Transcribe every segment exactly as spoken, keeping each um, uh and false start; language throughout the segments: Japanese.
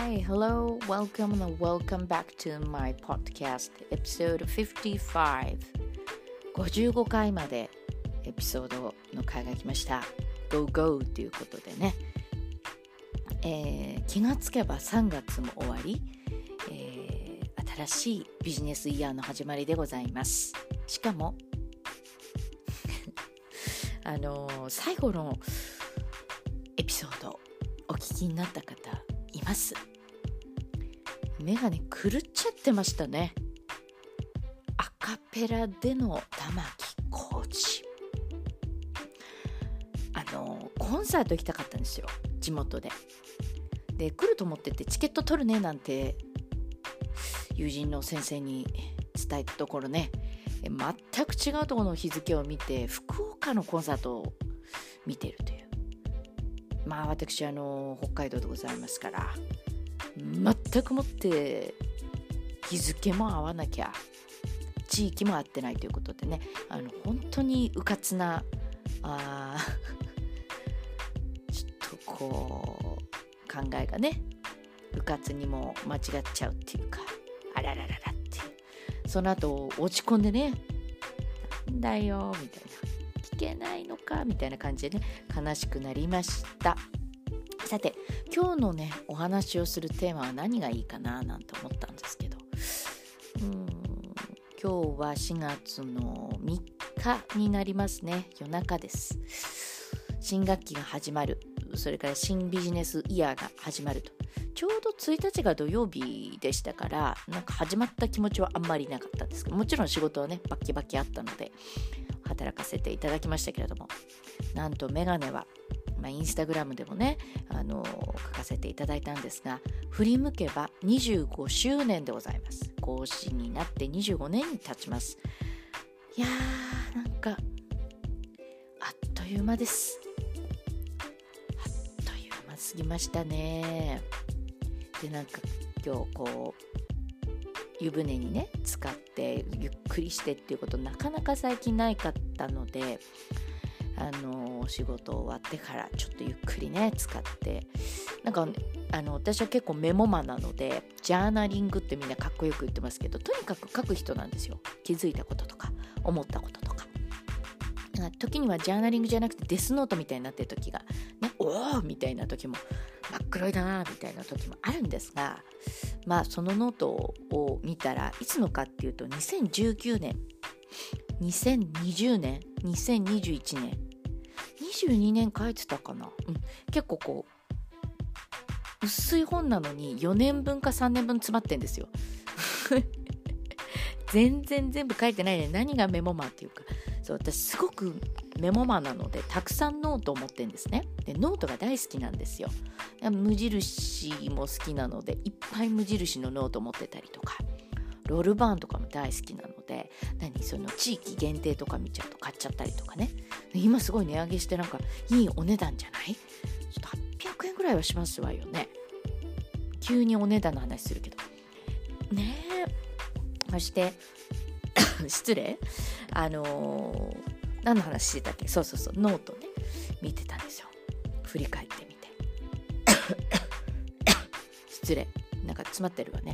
Hi, hello, welcome and welcome back to my podcast episode フィフティファイブ ごじゅうごかいまでエピソードの回が来ました。 Go Go ということでね、えー、気がつけばさんがつも終わり、えー、新しいビジネスイヤーの始まりでございます。しかもあのー、最後のエピソードお聞きになった方います？目がね狂っちゃってましたね。アカペラでの玉置浩二、あのコンサート行きたかったんですよ、地元で。で来ると思ってて、チケット取るねなんて友人の先生に伝えたところね、全く違うところの日付を見て福岡のコンサートを見ているという。まあ私あの北海道でございますから、全くもって日付も合わなきゃ地域も合ってないということでね、あの本当にうかつなあちょっとこう考えがね、うかつにも間違っちゃうっていうか、あららららっていう、その後落ち込んでね、なんだよみたいな、聞けないのかみたいな感じでね、悲しくなりました。さて今日のねお話をするテーマは何がいいかななんて思ったんですけど、うーん今日はしがつのみっかになりますね。夜中です。新学期が始まる、それから新ビジネスイヤーが始まると。ちょうどついたちが土曜日でしたから、なんか始まった気持ちはあんまりなかったんですけど、もちろん仕事はねバッキバキあったので働かせていただきましたけれども、なんとメガネはまあ、インスタグラムでもね、あのー、書かせていただいたんですが、振り向けばにじゅうごしゅうねんでございます。講師になってにじゅうごねんに経ちます。いやーなんかあっという間です。あっという間すぎましたね。でなんか今日こう湯船にね浸かってゆっくりしてっていうことなかなか最近ないかったので、あの仕事終わってからちょっとゆっくりね使って、なんかあの私は結構メモマなので、ジャーナリングってみんなかっこよく言ってますけど、とにかく書く人なんですよ。気づいたこととか思ったこととか。時にはジャーナリングじゃなくてデスノートみたいになってる時が、ね、おーみたいな時も、真っ黒いなみたいな時もあるんですが、まあそのノートを見たらいつのかっていうとにせんじゅうきゅうねん、にせんにじゅうねん、にせんにじゅういちねん、にじゅうにねん書いてたかな、うん、結構こう薄い本なのによねんぶんかさんねんぶん詰まってんですよ全然全部書いてないね。何がメモマンっていうか、そう私すごくメモマンなのでたくさんノートを持ってるんですね。でノートが大好きなんですよ。無印も好きなのでいっぱい無印のノート持ってたりとか、ロールバーンとかも大好きなので、何その地域限定とか見ちゃうと買っちゃったりとかね。今すごい値上げしてなんかいいお値段じゃない？ちょっとはっぴゃくえんぐらいはしますわよね。急にお値段の話するけどねえ。そして失礼あのー、何の話してたっけ。そうそうそうノートね見てたんですよ。振り返ってみて失礼なんか詰まってるわね。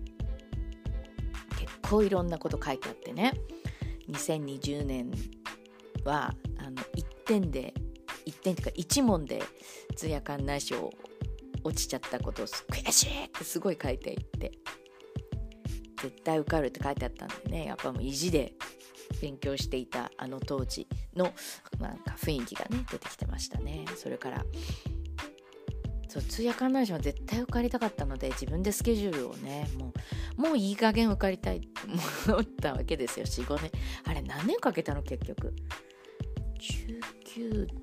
結構いろんなこと書いてあってね、にせんにじゅうねんはあのいってんでいってんというかいち問で通夜館内賞落ちちゃったことを悔しいってすごい書いていって、絶対受かるって書いてあったんでね、やっぱもう意地で勉強していたあの当時のなんか雰囲気がね出てきてましたね。それからそう通夜館内賞は絶対受かりたかったので、自分でスケジュールをねもうもういい加減受かりたいって思ったわけですよ。 よん,ご 年あれ何年かけたの結局。じゅうきゅうで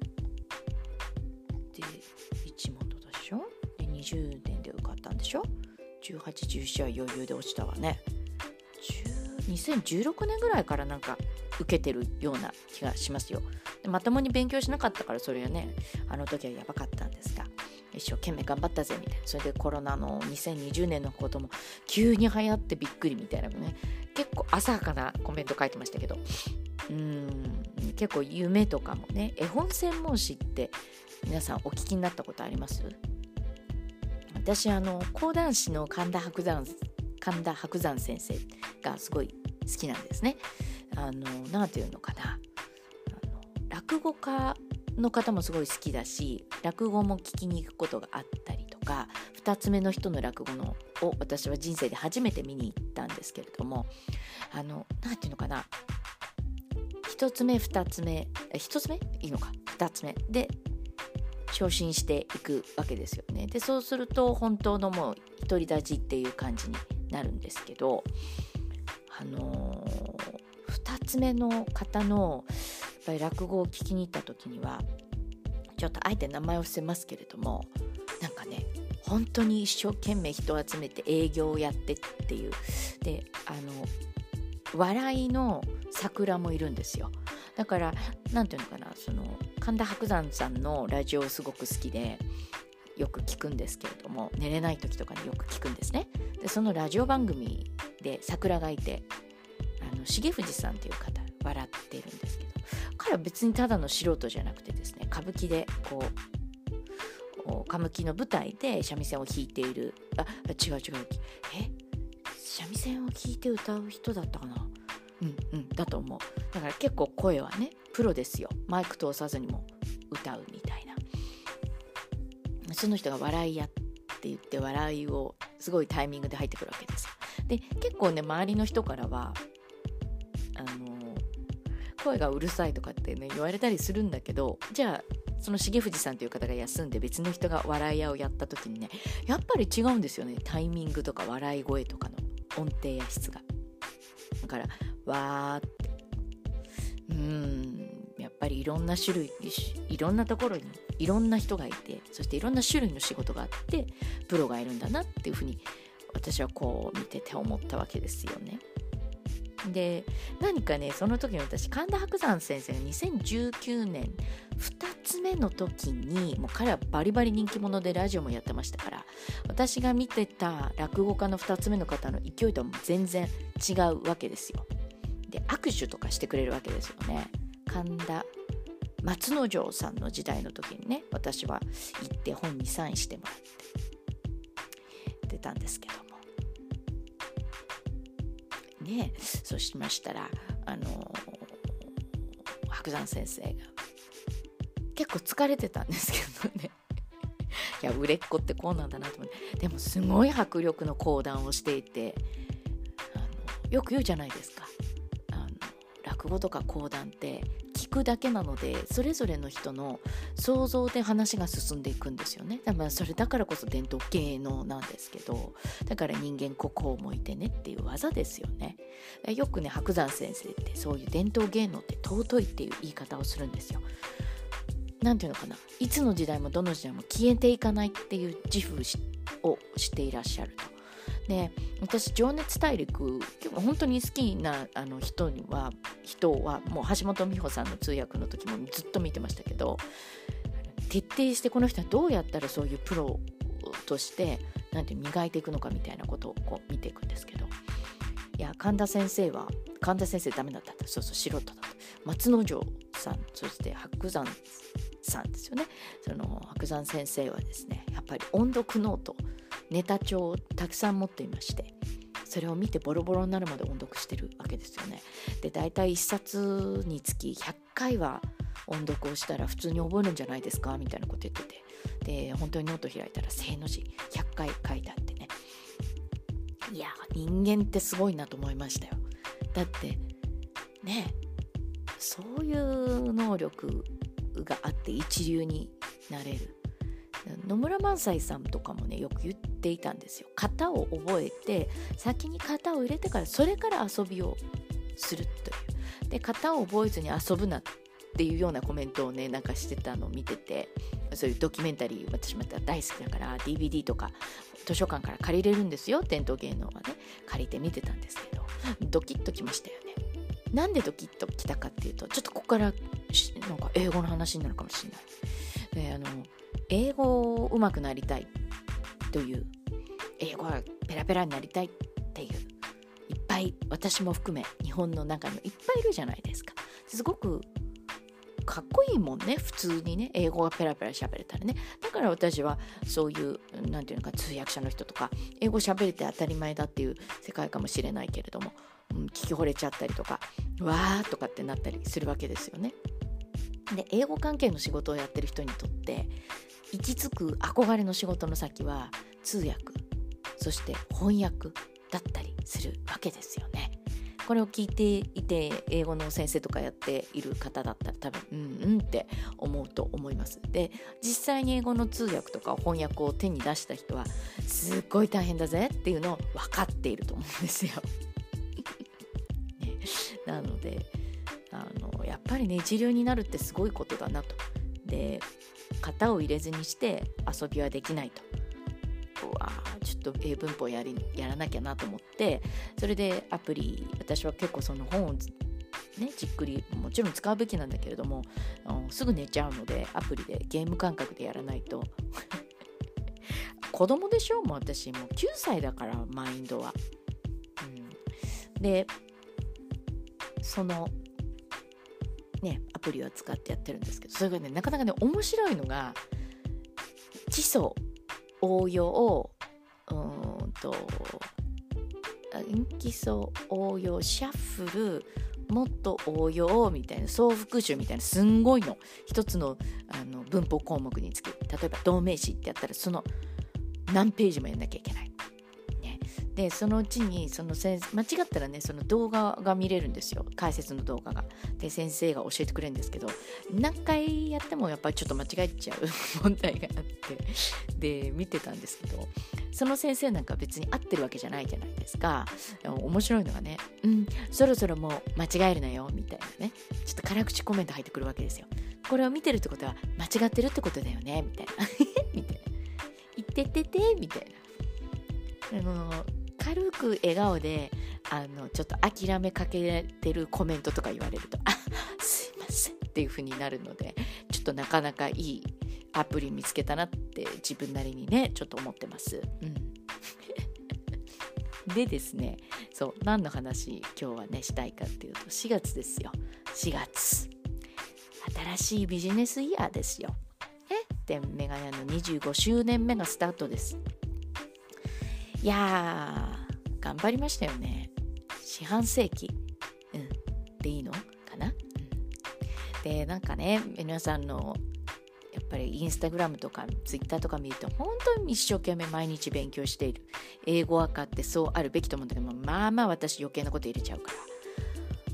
いち問でしょ、でにじゅうねんで受かったんでしょ、じゅうはち、じゅうななは余裕で落ちたわね。にせんじゅうろくねんぐらいからなんか受けてるような気がしますよ。でまともに勉強しなかったからそれはねあの時はやばかったんですが、一生懸命頑張ったぜみたいな。それでコロナのにせんにじゅうねんのことも急に流行ってびっくりみたいなのね、結構浅はかなコメント書いてましたけど、うーん結構夢とかもね、絵本専門誌って皆さんお聞きになったことあります？ 私あの講談師の神田伯山神田伯山先生がすごい好きなんですね。あのなんていうのかな、あの落語家の方もすごい好きだし、落語も聞きに行くことがあったりとか、ふたつめの人の落語のを私は人生で初めて見に行ったんですけれども、あのなんていうのかな、ひとつめふたつめひとつめいいのかふたつめで昇進していくわけですよね。でそうすると本当のもう独り立ちっていう感じになるんですけど、あのー、ふたつめの方のやっぱり落語を聞きに行った時には、ちょっとあえて名前を伏せますけれども、なんかね本当に一生懸命人を集めて営業をやってっていうで、あの笑いの桜もいるんですよ。だからなんていうのかな、その神田伯山さんのラジオすごく好きでよく聞くんですけれども、寝れない時とかによく聞くんですね。でそのラジオ番組で桜がいて、あの重藤さんっていう方笑ってるんですけど、彼は別にただの素人じゃなくてですね、歌舞伎でこう歌舞伎の舞台で三味線を弾いている、あ違う違うえ三味線を弾いて歌う人だったかな、うんうんだと思う。だから結構声はねプロですよ。マイク通さずにも歌うみたいな、その人が笑いやって言って笑いをすごいタイミングで入ってくるわけですよ。で結構ね周りの人からはあの声がうるさいとかってね言われたりするんだけど、じゃあその重藤さんという方が休んで別の人が笑い屋をやった時にね、やっぱり違うんですよね。タイミングとか笑い声とかの音程や質が。だからわーってうーんやっぱりいろんな種類、いろんなところにいろんな人がいて、そしていろんな種類の仕事があってプロがいるんだなっていうふうに私はこう見てて思ったわけですよね。で何かねその時に私神田伯山先生がにせんじゅうきゅうねんふたつめの時に、もう彼はバリバリ人気者でラジオもやってましたから、私が見てた落語家のふたつめの方の勢いとは全然違うわけですよ。で握手とかしてくれるわけですよね。神田松之丞さんの時代の時にね、私は行って本にサインしてもらって出たんですけどもね。そうしましたらあの伯山先生が結構疲れてたんですけどねいや売れっ子ってこうなんだなと思って、でもすごい迫力の講談をしていて、あのよく言うじゃないですか、あの落語とか講談って聞くだけなのでそれぞれの人の想像で話が進んでいくんですよね。だからそれだからこそ伝統芸能なんですけど、だから人間国宝を向いてねっていう技ですよね。よくね伯山先生ってそういう伝統芸能って尊いっていう言い方をするんですよ。なんていうのかな、いつの時代もどの時代も消えていかないっていう自負をしていらっしゃると。で私情熱大陸結構本当に好きなあの人には人はもう橋本美穂さんの通訳の時もずっと見てましたけど、徹底してこの人はどうやったらそういうプロとしてなんて磨いていくのかみたいなことをこう見ていくんですけど、いや神田先生は神田先生ダメだったって、そうそう素人だった松之丞さん、そして伯山さんですよね。その伯山先生はですねやっぱり音読ノートネタ帳をたくさん持っていまして、それを見てボロボロになるまで音読してるわけですよね。でだいたいいっさつにつきひゃっかいは音読をしたら普通に覚えるんじゃないですかみたいなこと言ってて、で本当にノート開いたら正の字ひゃっかい書いてあってね、いや人間ってすごいなと思いましたよ。だってねそういう能力があって一流になれる。野村萬斎さんとかもねよく言っていたんですよ。型を覚えて先に型を入れてからそれから遊びをするという。で型を覚えずに遊ぶなっていうようなコメントをねなんかしてたのを見てて、そういうドキュメンタリー私また大好きだから ディーブイディー とか図書館から借りれるんですよ。伝統芸能はね借りて見てたんですけどドキッときましたよね。なんでドキッときたかっていうと、ちょっとここからなんか英語の話になるかもしれない。であの英語上手くなりたいという、英語はペラペラになりたいっていう、いっぱい私も含め日本の中にいっぱいいるじゃないですか。すごくかっこいいもんね、普通にね、英語がペラペラ喋れたらね。だから私はそういうなんていうのか、通訳者の人とか英語喋れて当たり前だっていう世界かもしれないけれども、うん、聞き惚れちゃったりとか、わーとかってなったりするわけですよね。で、英語関係の仕事をやってる人にとって行き着く憧れの仕事の先は通訳、そして翻訳だったりするわけですよね。これを聞いていて英語の先生とかやっている方だったら多分うんうんって思うと思います。で、実際に英語の通訳とか翻訳を手に出した人はすっごい大変だぜっていうのを分かっていると思うんですよ、ね、なのであのやっぱりね、一流になるってすごいことだなと。で、型を入れずにして遊びはできないと。うわちょっと英文法やりやらなきゃなと思って、それでアプリ、私は結構その本を、ね、じっくりもちろん使うべきなんだけれども、すぐ寝ちゃうのでアプリでゲーム感覚でやらないと子供でしょ、もう私もうきゅうさいだから、マインドは、うん、でそのねアプリを使ってやってるんですけど、それがねなかなかね面白いのが、基礎応用、うーんと基礎応用、シャッフル、もっと応用みたいな、総復習みたいな、すんごいの一つの、あの文法項目につき、例えば動名詞ってやったらその何ページもやんなきゃいけない、ね、でそのうちにその先生間違ったらね、その動画が見れるんですよ、解説の動画が。で先生が教えてくれるんですけど、何回やってもやっぱりちょっと間違えちゃう問題があって、で見てたんですけど、その先生なんか別に合ってるわけじゃないじゃないですか。面白いのがね、うん、そろそろもう間違えるなよみたいなね、ちょっと辛口コメント入ってくるわけですよ。これを見てるってことは間違ってるってことだよねみたいなみたいな、言ってっててみたいな、あの軽く笑顔であのちょっと諦めかけてるコメントとか言われると、あ、すいませんっていう風になるので、ちょっとなかなかいいアプリ見つけたなって自分なりにねちょっと思ってます、うん、でですね、そう何の話今日はねしたいかっていうと、しがつですよ。しがつ新しいビジネスイヤーですよ。えでメガヤのにじゅうごしゅうねんめがスタートです。いやー頑張りましたよね。四半世紀、うん、でいいのかな、うん、でなんかね、皆さんのやっぱりインスタグラムとかツイッターとか見ると、本当に一生懸命毎日勉強している。英語赤ってそうあるべきと思うんだけども、まあまあ私余計なこと入れちゃうから、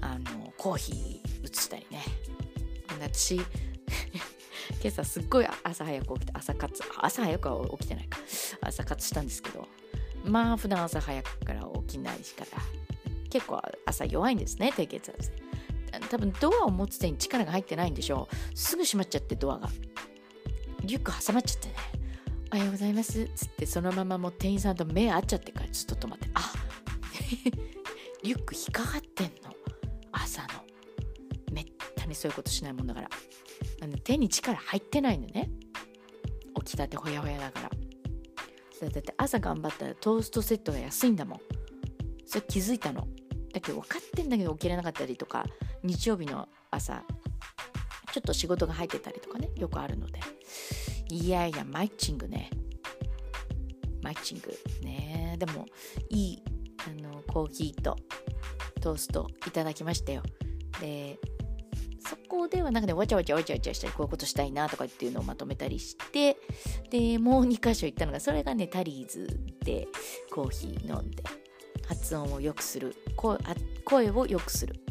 あのコーヒー移したりね。私今朝すっごい朝早く起きて、朝活朝早くは起きてないか朝活したんですけど、まあ普段朝早くから起きないしから、結構朝弱いんですね、低血圧で。多分ドアを持つ手に力が入ってないんでしょう。すぐ閉まっちゃって、ドアがリュック挟まっちゃってね、おはようございますっつって、そのままもう店員さんと目合っちゃってからずっと止まって、あリュック引っかかってんの、朝の。めったにそういうことしないもんだから、あの手に力入ってないのね、起きたてほやほやだから。だって朝頑張ったらトーストセットが安いんだもん。それ気づいたの。だけど分かってんだけど起きれなかったりとか、日曜日の朝ちょっと仕事が入ってたりとかね、よくあるので、いやいやマイチングねマイチングね。でもいいあのコーヒーとトーストいただきましたよ。でそこではなんかね、わちゃわちゃわちゃわちゃしたり、こういうことしたいなとかっていうのをまとめたりして、でもうにかしょ行ったのが、それがねタリーズでコーヒー飲んで、発音を良くする、声、声を良くする、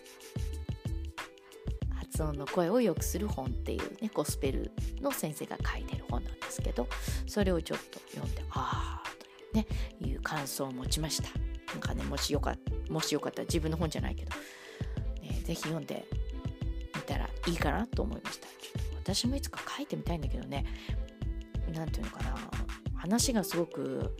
発音の声を良くする本っていうね、ゴスペルの先生が書いてる本なんですけど、それをちょっと読んで、あーというねいう感想を持ちました。なんかね、もしよかもしよかったら、自分の本じゃないけど、ね、ぜひ読んでみたらいいかなと思いました。ちょっと私もいつか書いてみたいんだけどね、なんていうのかな、話がすごく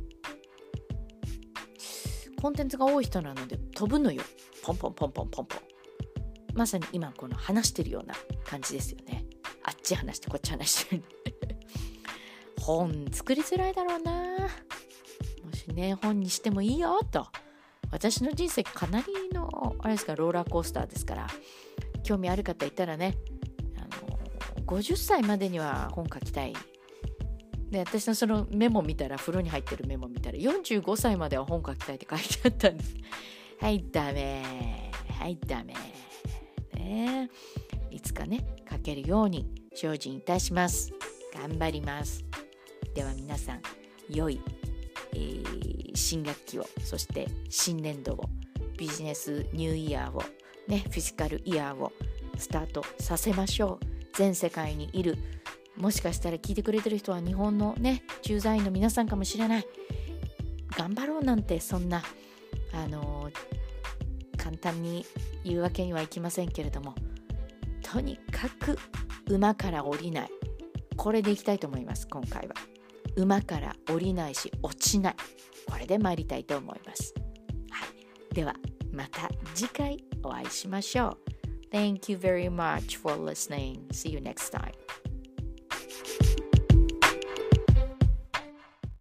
コンテンツが多い人なので飛ぶのよ、ポンポンポンポンポンポン。まさに今この話してるような感じですよね。あっち話してこっち話してる本作りづらいだろうな。もしね本にしてもいいよと。私の人生かなりのあれですか、ローラーコースターですから、 興味ある方いたらね、あのごじゅっさいまでには本書きたい。で、私のそのメモ見たら、風呂に入ってるメモ見たら、よんじゅうごさいまでは本書きたいって書いてあったんです。はい、ダメ。はい、ダメ。ね、いつかね、書けるように精進いたします。頑張ります。では皆さん、良い、えー、新学期を、そして新年度を、ビジネスニューイヤーを、ね、フィジカルイヤーをスタートさせましょう。全世界にいる、もしかしたら聞いてくれてる人は日本のね、駐在員の皆さんかもしれない。頑張ろうなんて、そんな、あのー、簡単に言うわけにはいきませんけれども、とにかく馬から降りない。これでいきたいと思います。今回は馬から降りないし落ちない、これで参りたいと思います。はい、ではまた次回お会いしましょう。Thank you very much for listening. See you next time.